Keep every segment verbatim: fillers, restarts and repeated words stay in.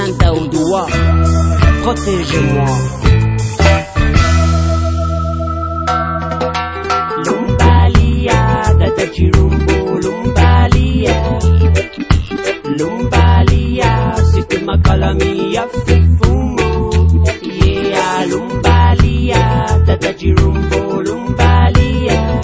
Fanta au doigt. Protège-moi. Lumbalia, Dadachirumbo, Lumbalia. Lumbalia, c'était ma calamia, fufumo. Yeah, Lumbalia, Dadachirumbo, Lumbalia.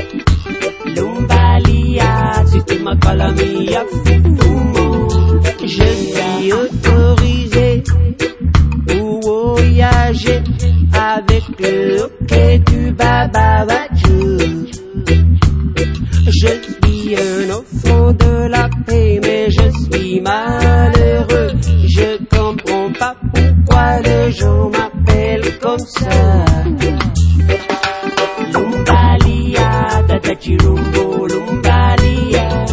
Lumbalia, c'était ma calamia, fufumo. Je suis autorisé pour voyager avec le hockey du Bababadjou. Je suis un enfant de la paix, mais je suis malheureux. Je comprends pas pourquoi les gens m'appellent comme ça. Lumbalia, Dadachirumbo, Lumbalia.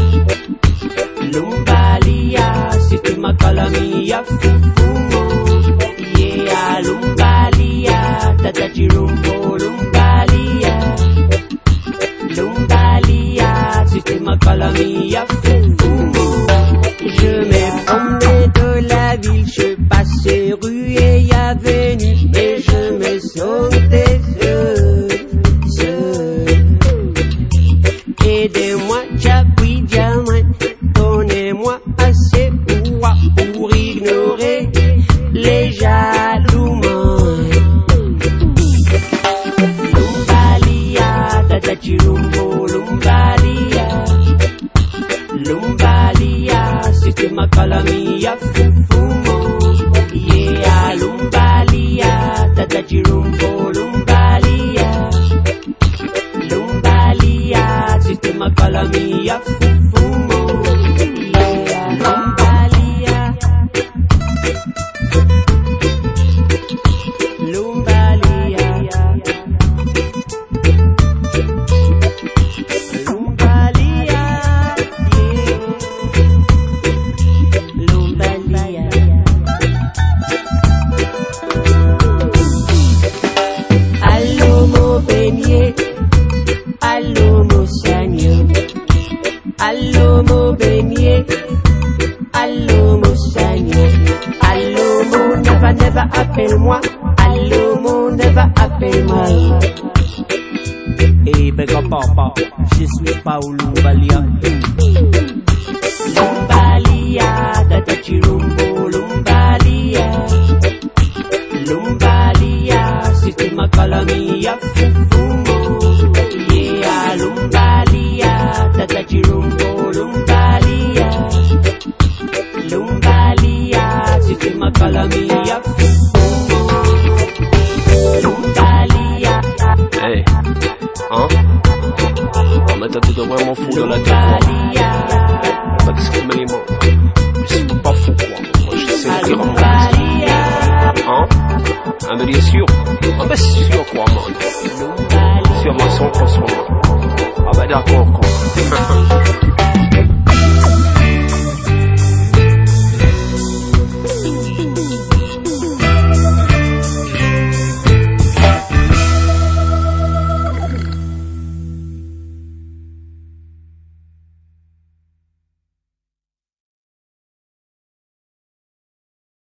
Lumbalia, c'était ma calamia, fufumo. Yeah, Lumbalia, Dadachirumbo, Lumbalia. Lumbalia, c'était ma calamia, fufumo. Je me promenais de la ville, je passais rue et avenue, et je me sentais seul, seul. Aidez-moi, j'appuie diamant, donnez-moi assez pouvoir pour ignorer les jaloux. Lumbalia, Dadachirumbo, Lumbalia. Lumbalia, c'était ma calamia, fufumo. Yeah, Lumbalia, Dadachirumbo, Lumbalia. Lumbalia, c'était ma calamia, fufumo. Yeah, Lumbalia. Lumbalia. Allô mon Seigneur, allô mon beignet, allô mon Seigneur, allô mon neva neva appelle-moi, allô mon neva appelle-moi. Hey bega papa, je suis Paolo Lumbalia. Lumbalia, Dadachirumbo, Lumbalia. Lumbalia, c'était ma calamia, fufumo. Yeah, Lumbalia, Dadachirumbo, Lumbalia. Lumbalia, c'était ma calamia, fufumo. Lumbalia. Hey, hein? Oh, mais toi, tu dois vraiment fou dans la tête, quoi. Pas discrimer les mots. Je suis pas fou, quoi. Moi, je sais le dire en moi. Hein? Ah, mais bien sûr. Ah, ben, c'est sûr, quoi, man. Sur ma son, quoi, sur moi. Ah, ben, d'accord, quoi.